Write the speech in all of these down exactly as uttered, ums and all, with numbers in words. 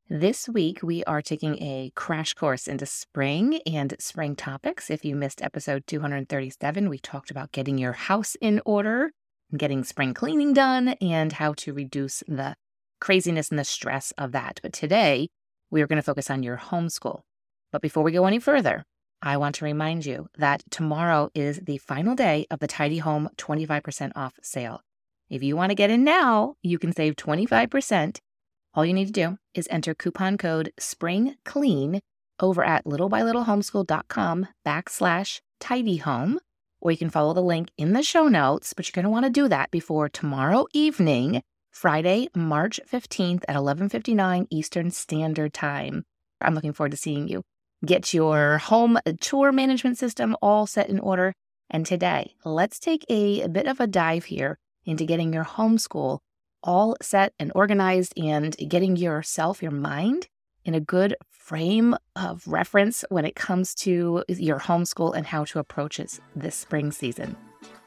This week, we are taking a crash course into spring and spring topics. If you missed episode two hundred thirty-seven, we talked about getting your house in order, getting spring cleaning done, and how to reduce the craziness and the stress of that. But today, we are going to focus on your homeschool. But before we go any further, I want to remind you that tomorrow is the final day of the Tidy Home twenty-five percent off sale. If you want to get in now, you can save twenty-five percent. All you need to do is enter coupon code SPRINGCLEAN over at littlebylittlehomeschool.com backslash tidyhome, or you can follow the link in the show notes, but you're going to want to do that before tomorrow evening, Friday, March fifteenth at eleven fifty-nine Eastern Standard Time. I'm looking forward to seeing you. Get your home chore management system all set in order. And today, let's take a, a bit of a dive here into getting your homeschool all set and organized and getting yourself, your mind, in a good frame of reference when it comes to your homeschool and how to approach it this spring season.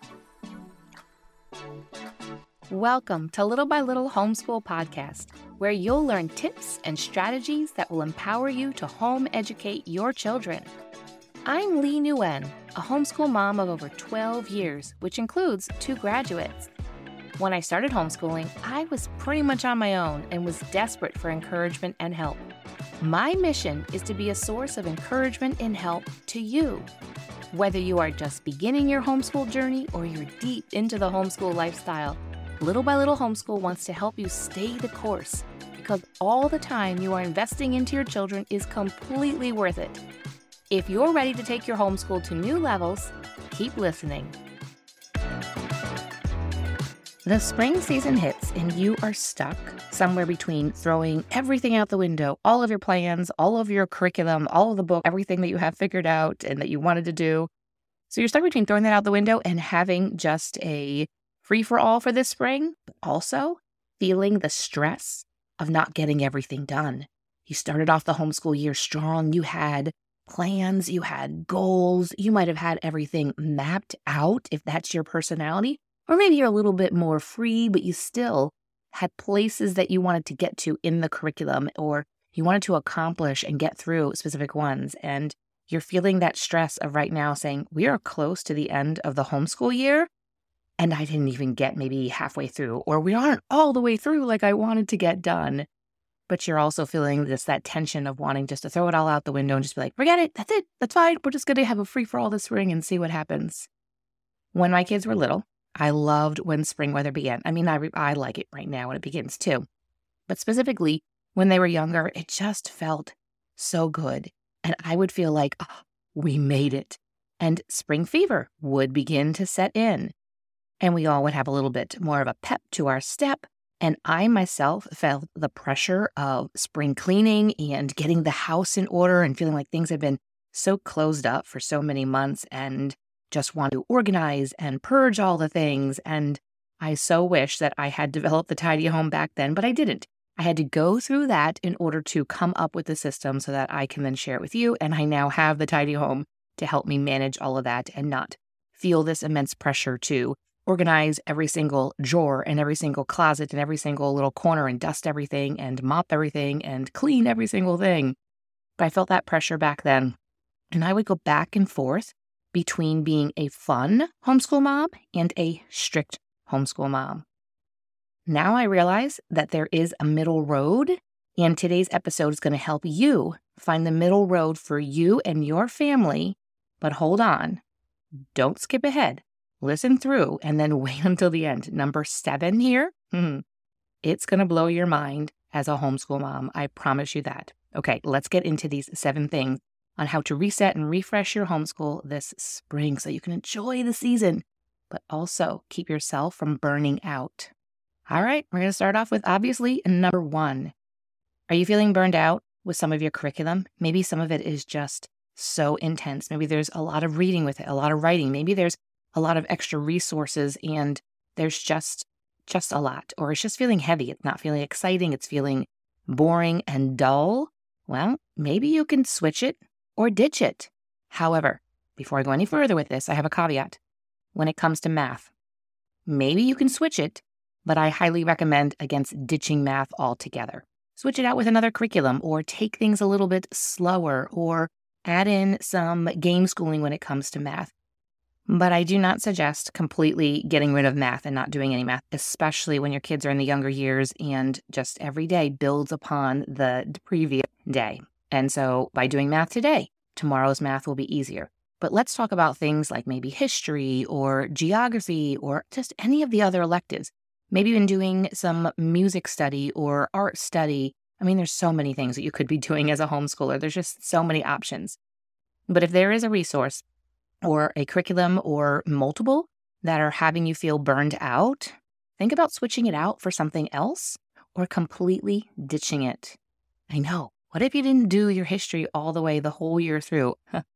Welcome to Little by Little Homeschool Podcast, where you'll learn tips and strategies that will empower you to home educate your children. I'm Lee Nguyen, a homeschool mom of over twelve years, which includes two graduates. When I started homeschooling, I was pretty much on my own and was desperate for encouragement and help. My mission is to be a source of encouragement and help to you. Whether you are just beginning your homeschool journey or you're deep into the homeschool lifestyle, Little by Little Homeschool wants to help you stay the course, because all the time you are investing into your children is completely worth it. If you're ready to take your homeschool to new levels, keep listening. The spring season hits and you are stuck somewhere between throwing everything out the window, all of your plans, all of your curriculum, all of the book, everything that you have figured out and that you wanted to do. So you're stuck between throwing that out the window and having just a free-for-all for this spring, but also feeling the stress of not getting everything done. You started off the homeschool year strong. You had plans, you had goals, you might have had everything mapped out if that's your personality. Or maybe you're a little bit more free, but you still had places that you wanted to get to in the curriculum, or you wanted to accomplish and get through specific ones. And you're feeling that stress of right now saying, we are close to the end of the homeschool year, and I didn't even get maybe halfway through, or we aren't all the way through like I wanted to get done. But you're also feeling this, that tension of wanting just to throw it all out the window and just be like, forget it, that's it, that's fine. We're just going to have a free-for-all this spring and see what happens. When my kids were little, I loved when spring weather began. I mean, I, I like it right now when it begins too. But specifically, when they were younger, it just felt so good. And I would feel like, oh, we made it. And spring fever would begin to set in. And we all would have a little bit more of a pep to our step. And I myself felt the pressure of spring cleaning and getting the house in order and feeling like things had been so closed up for so many months and just want to organize and purge all the things. And I so wish that I had developed the Tidy Home back then, but I didn't. I had to go through that in order to come up with the system so that I can then share it with you. And I now have the Tidy Home to help me manage all of that and not feel this immense pressure to organize every single drawer and every single closet and every single little corner and dust everything and mop everything and clean every single thing. But I felt that pressure back then. And I would go back and forth between being a fun homeschool mom and a strict homeschool mom. Now I realize that there is a middle road, and today's episode is going to help you find the middle road for you and your family. But hold on, don't skip ahead. Listen through and then wait until the end. Number seven here, hmm, it's going to blow your mind as a homeschool mom. I promise you that. Okay, let's get into these seven things on how to reset and refresh your homeschool this spring so you can enjoy the season, but also keep yourself from burning out. All right, we're going to start off with obviously number one. Are you feeling burned out with some of your curriculum? Maybe some of it is just so intense. Maybe there's a lot of reading with it, a lot of writing. Maybe there's a lot of extra resources and there's just just a lot, or it's just feeling heavy. It's not feeling exciting. It's feeling boring and dull. Well, maybe you can switch it or ditch it. However, before I go any further with this, I have a caveat. When it comes to math, maybe you can switch it, but I highly recommend against ditching math altogether. switch it out with another curriculum or take things a little bit slower or add in some game schooling when it comes to math. But I do not suggest completely getting rid of math and not doing any math, especially when your kids are in the younger years and just every day builds upon the previous day. And so by doing math today, tomorrow's math will be easier. But let's talk about things like maybe history or geography or just any of the other electives. Maybe even doing some music study or art study. I mean, there's so many things that you could be doing as a homeschooler. There's just so many options. But if there is a resource or a curriculum or multiple that are having you feel burned out, think about switching it out for something else or completely ditching it. I know. What if you didn't do your history all the way the whole year through?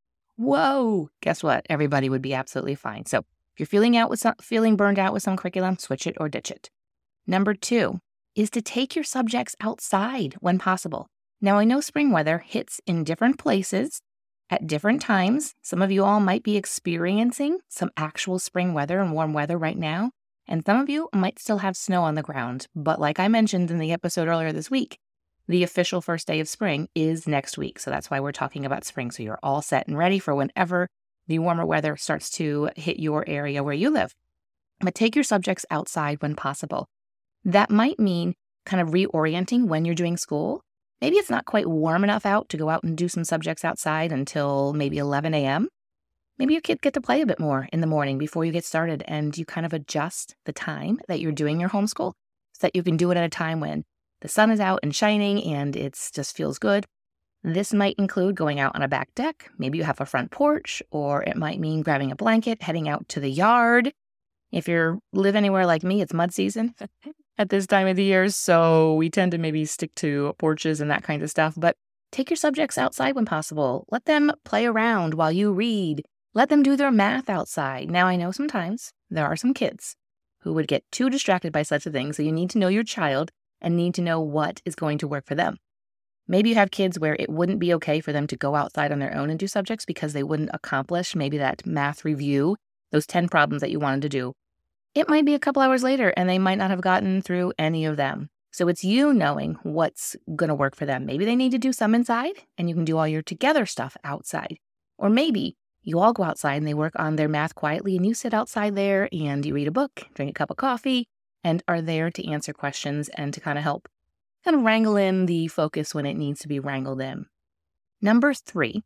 Whoa, guess what? Everybody would be absolutely fine. So if you're feeling out with some, feeling burned out with some curriculum, switch it or ditch it. Number two is to take your subjects outside when possible. Now, I know spring weather hits in different places at different times. Some of you all might be experiencing some actual spring weather and warm weather right now, and some of you might still have snow on the ground. But like I mentioned in the episode earlier this week, the official first day of spring is next week. So that's why we're talking about spring. So you're all set and ready for whenever the warmer weather starts to hit your area where you live. But take your subjects outside when possible. That might mean kind of reorienting when you're doing school. Maybe it's not quite warm enough out to go out and do some subjects outside until maybe eleven a.m. Maybe your kid get to play a bit more in the morning before you get started, and you kind of adjust the time that you're doing your homeschool so that you can do it at a time when the sun is out and shining and it just feels good. This might include going out on a back deck. Maybe you have a front porch, or it might mean grabbing a blanket, heading out to the yard. If you live anywhere like me, it's mud season at this time of the year, so we tend to maybe stick to porches and that kind of stuff. But take your subjects outside when possible. Let them play around while you read. Let them do their math outside. Now, I know sometimes there are some kids who would get too distracted by such a thing, so you need to know your child and need to know what is going to work for them. Maybe you have kids where it wouldn't be okay for them to go outside on their own and do subjects because they wouldn't accomplish maybe that math review, those ten problems that you wanted to do. It might be a couple hours later and they might not have gotten through any of them. So it's you knowing what's going to work for them. Maybe they need to do some inside and you can do all your together stuff outside. Or maybe you all go outside and they work on their math quietly and you sit outside there and you read a book, drink a cup of coffee, and are there to answer questions and to kind of help kind of wrangle in the focus when it needs to be wrangled in. Number three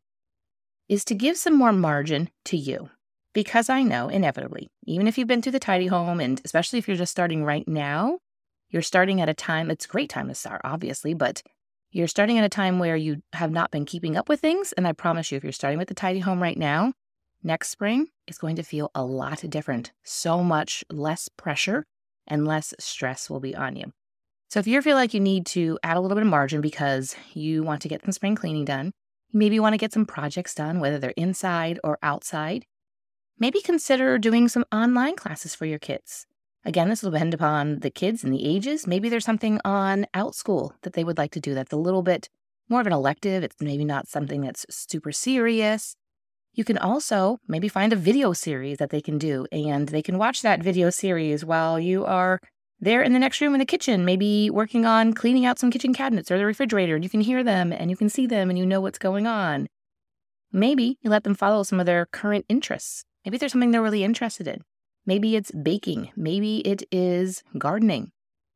is to give some more margin to you. Because I know, inevitably, even if you've been through the tidy home, and especially if you're just starting right now, you're starting at a time, it's a great time to start, obviously, but you're starting at a time where you have not been keeping up with things. And I promise you, if you're starting with the tidy home right now, next spring is going to feel a lot different. So much less pressure and less stress will be on you. So if you feel like you need to add a little bit of margin because you want to get some spring cleaning done, maybe you want to get some projects done, whether they're inside or outside, maybe consider doing some online classes for your kids. Again, this will depend upon the kids and the ages. Maybe there's something on OutSchool that they would like to do that's a little bit more of an elective. It's maybe not something that's super serious. You can also maybe find a video series that they can do, and they can watch that video series while you are there in the next room in the kitchen, maybe working on cleaning out some kitchen cabinets or the refrigerator, and you can hear them and you can see them and you know what's going on. Maybe you let them follow some of their current interests. Maybe there's something they're really interested in. Maybe it's baking. Maybe it is gardening.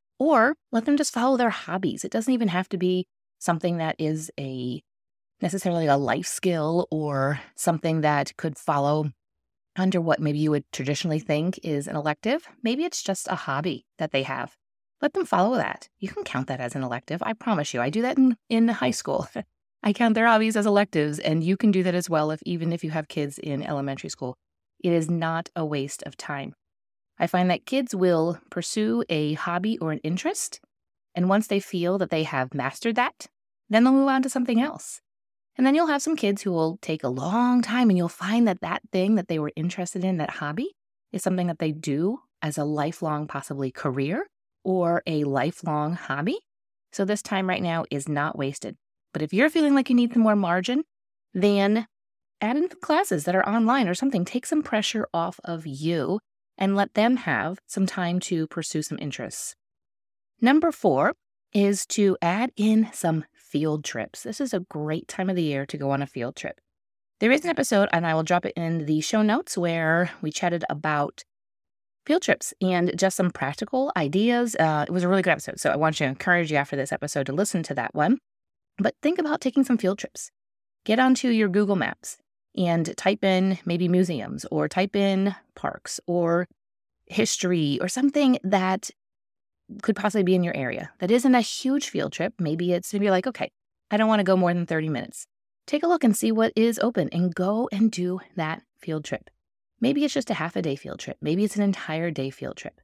Or let them just follow their hobbies. It doesn't even have to be something that is a necessarily a life skill or something that could follow under what maybe you would traditionally think is an elective. Maybe it's just a hobby that they have. Let them follow that. You can count that as an elective. I promise you. I do that in, in high school. I count their hobbies as electives, and you can do that as well if even if you have kids in elementary school. It is not a waste of time. I find that kids will pursue a hobby or an interest, and once they feel that they have mastered that, then they'll move on to something else. And then you'll have some kids who will take a long time, and you'll find that that thing that they were interested in, that hobby, is something that they do as a lifelong, possibly career or a lifelong hobby. So this time right now is not wasted. But if you're feeling like you need some more margin, then add in classes that are online or something. Take some pressure off of you and let them have some time to pursue some interests. Number four is to add in some field trips. This is a great time of the year to go on a field trip. There is an episode, and I will drop it in the show notes, where we chatted about field trips and just some practical ideas. Uh, it was a really good episode, so I want to encourage you after this episode to listen to that one. But think about taking some field trips. Get onto your Google Maps and type in maybe museums, or type in parks or history or something that could possibly be in your area. That isn't a huge field trip. Maybe it's maybe like, okay, I don't want to go more than thirty minutes. Take a look and see what is open and go and do that field trip. Maybe it's just a half a day field trip. Maybe it's an entire day field trip.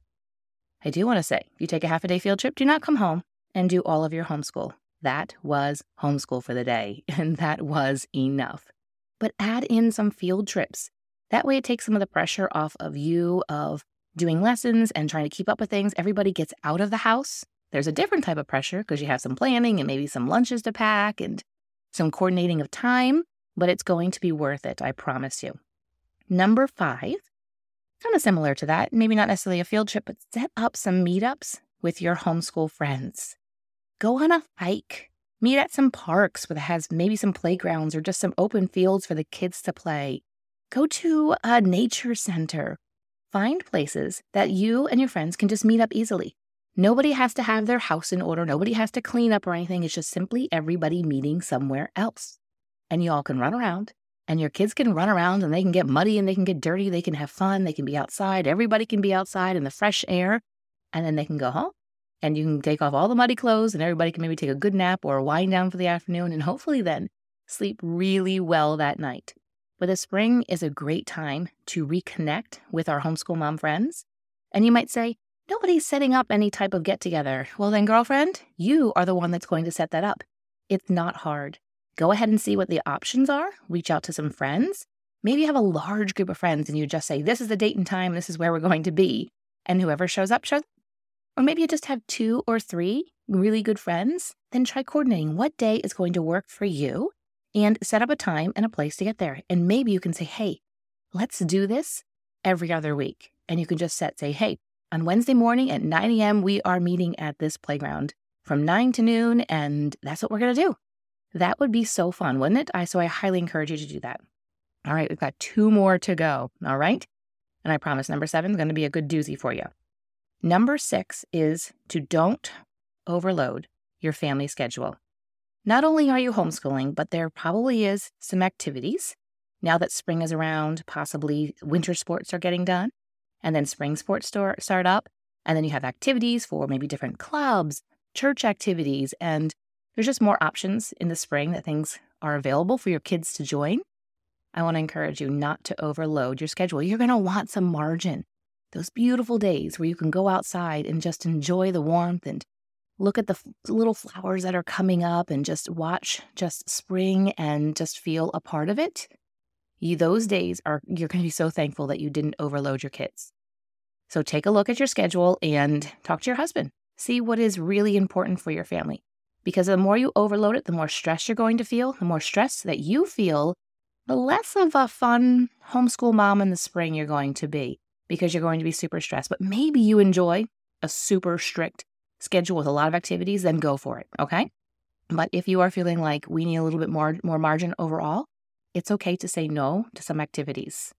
I do want to say, if you take a half a day field trip, do not come home and do all of your homeschool. That was homeschool for the day, and that was enough. But add in some field trips. That way it takes some of the pressure off of you of doing lessons and trying to keep up with things. Everybody gets out of the house. There's a different type of pressure because you have some planning and maybe some lunches to pack and some coordinating of time, but it's going to be worth it, I promise you. Number five, kind of similar to that, maybe not necessarily a field trip, but set up some meetups with your homeschool friends. Go on a hike. Meet at some parks where it has maybe some playgrounds or just some open fields for the kids to play. Go to a nature center. Find places that you and your friends can just meet up easily. Nobody has to have their house in order. Nobody has to clean up or anything. It's just simply everybody meeting somewhere else. And you all can run around, and your kids can run around, and they can get muddy and they can get dirty. They can have fun. They can be outside. Everybody can be outside in the fresh air, and then they can go home. And you can take off all the muddy clothes, and everybody can maybe take a good nap or wind down for the afternoon, and hopefully then sleep really well that night. But the spring is a great time to reconnect with our homeschool mom friends. And you might say, nobody's setting up any type of get-together. Well then, girlfriend, you are the one that's going to set that up. It's not hard. Go ahead and see what the options are. Reach out to some friends. Maybe you have a large group of friends and you just say, this is the date and time, this is where we're going to be. And whoever shows up, shows up. Or maybe you just have two or three really good friends. Then try coordinating what day is going to work for you and set up a time and a place to get there. And maybe you can say, hey, let's do this every other week. And you can just set, say, hey, on Wednesday morning at nine a.m., we are meeting at this playground from nine to noon, and that's what we're going to do. That would be so fun, wouldn't it? I So I highly encourage you to do that. All right, we've got two more to go, all right? And I promise number seven is going to be a good doozy for you. Number six is to don't overload your family schedule. Not only are you homeschooling, but there probably is some activities. Now that spring is around, possibly winter sports are getting done, and then spring sports start, start up, and then you have activities for maybe different clubs, church activities, and there's just more options in the spring that things are available for your kids to join. I want to encourage you not to overload your schedule. You're going to want some margin. Those beautiful days where you can go outside and just enjoy the warmth and look at the f- little flowers that are coming up and just watch just spring and just feel a part of it. You, those days are, you're going to be so thankful that you didn't overload your kids. So take a look at your schedule and talk to your husband. See what is really important for your family. Because the more you overload it, the more stress you're going to feel. The more stress that you feel, the less of a fun homeschool mom in the spring you're going to be, because you're going to be super stressed. But maybe you enjoy a super strict schedule with a lot of activities, then go for it, okay? But if you are feeling like we need a little bit more, more margin overall, it's okay to say no to some activities.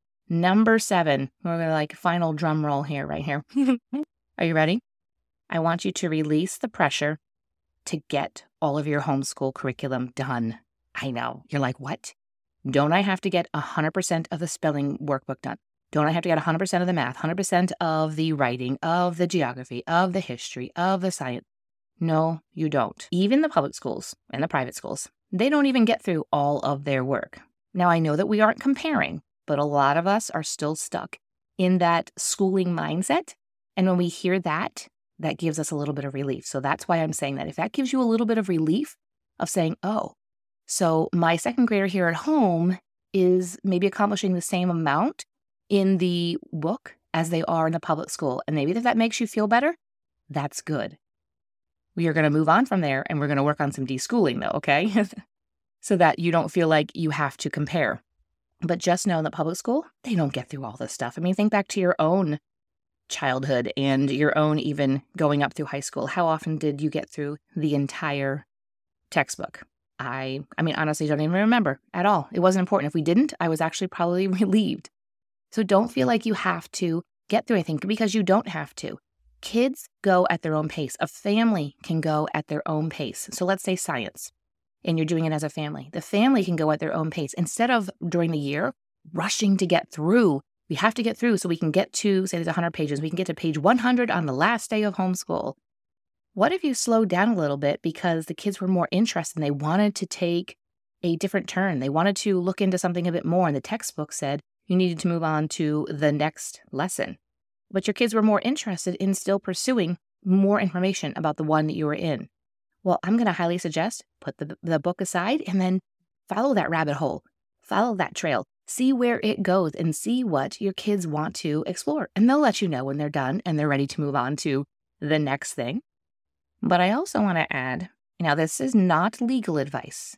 Number seven, we're going to like final drum roll here, right here. Are you ready? I want you to release the pressure to get all of your homeschool curriculum done. I know. You're like, what? Don't I have to get one hundred percent of the spelling workbook done? Don't I have to get one hundred percent of the math, one hundred percent of the writing, of the geography, of the history, of the science? No, you don't. Even the public schools and the private schools, they don't even get through all of their work. Now, I know that we aren't comparing, but a lot of us are still stuck in that schooling mindset. And when we hear that, that gives us a little bit of relief. So that's why I'm saying that. If that gives you a little bit of relief of saying, oh, so my second grader here at home is maybe accomplishing the same amount in the book as they are in the public school. And maybe if that makes you feel better, that's good. We are going to move on from there, and we're going to work on some deschooling though, okay? So that you don't feel like you have to compare. But just know in the public school, they don't get through all this stuff. I mean, think back to your own childhood and your own even going up through high school? How often did you get through the entire textbook? I, I mean, honestly, don't even remember at all. It wasn't important. If we didn't, I was actually probably relieved. So don't feel like you have to get through anything because you don't have to. Kids go at their own pace. A family can go at their own pace. So let's say science, and you're doing it as a family. The family can go at their own pace. Instead of during the year rushing to get through, we have to get through so we can get to, say there's one hundred pages, we can get to page one hundred on the last day of homeschool. What if you slowed down a little bit because the kids were more interested and they wanted to take a different turn? They wanted to look into something a bit more, and the textbook said you needed to move on to the next lesson. But your kids were more interested in still pursuing more information about the one that you were in. Well, I'm going to highly suggest put the, the book aside and then follow that rabbit hole. Follow that trail. See where it goes and see what your kids want to explore. And they'll let you know when they're done and they're ready to move on to the next thing. But I also want to add, now this is not legal advice,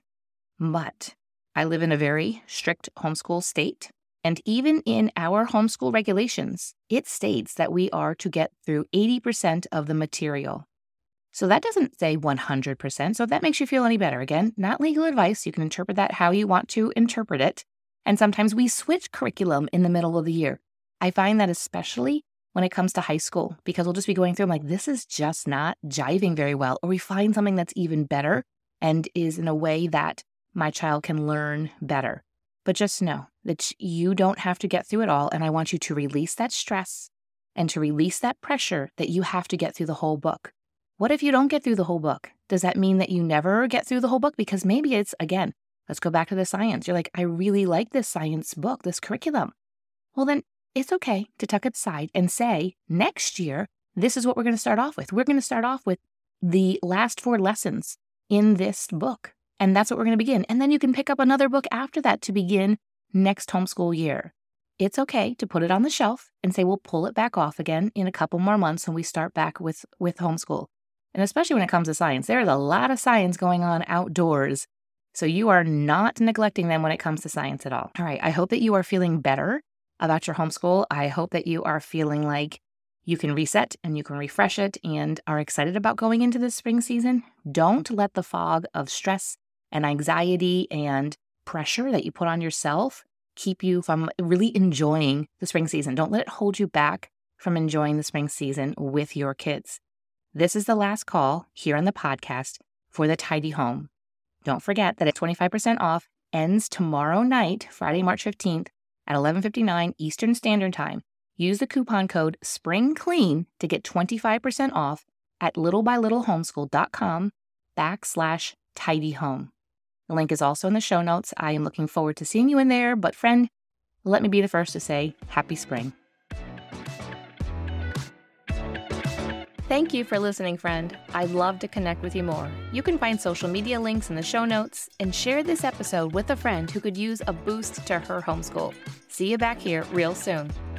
but I live in a very strict homeschool state. And even in our homeschool regulations, it states that we are to get through eighty percent of the material. So that doesn't say one hundred percent. So if that makes you feel any better, again, not legal advice. You can interpret that how you want to interpret it. And sometimes we switch curriculum in the middle of the year. I find that especially when it comes to high school, because we'll just be going through, I'm like, this is just not jiving very well. Or we find something that's even better and is in a way that my child can learn better. But just know that you don't have to get through it all. And I want you to release that stress and to release that pressure that you have to get through the whole book. What if you don't get through the whole book? Does that mean that you never get through the whole book? Because maybe it's, again, let's go back to the science. You're like, I really like this science book, this curriculum. Well, then it's okay to tuck it aside and say, next year, this is what we're going to start off with. We're going to start off with the last four lessons in this book. And that's what we're going to begin. And then you can pick up another book after that to begin next homeschool year. It's okay to put it on the shelf and say, we'll pull it back off again in a couple more months when we start back with, with homeschool. And especially when it comes to science, there is a lot of science going on outdoors. So you are not neglecting them when it comes to science at all. All right. I hope that you are feeling better about your homeschool. I hope that you are feeling like you can reset and you can refresh it and are excited about going into this spring season. Don't let the fog of stress and anxiety and pressure that you put on yourself keep you from really enjoying the spring season. Don't let it hold you back from enjoying the spring season with your kids. This is the last call here on the podcast for the Tidy Home. Don't forget that at twenty-five percent off ends tomorrow night, Friday, March fifteenth at eleven fifty-nine Eastern Standard Time. Use the coupon code SPRINGCLEAN to get twenty-five percent off at littlebylittlehomeschool.com backslash tidy home. The link is also in the show notes. I am looking forward to seeing you in there. But friend, let me be the first to say happy spring. Thank you for listening, friend. I'd love to connect with you more. You can find social media links in the show notes and share this episode with a friend who could use a boost to her homeschool. See you back here real soon.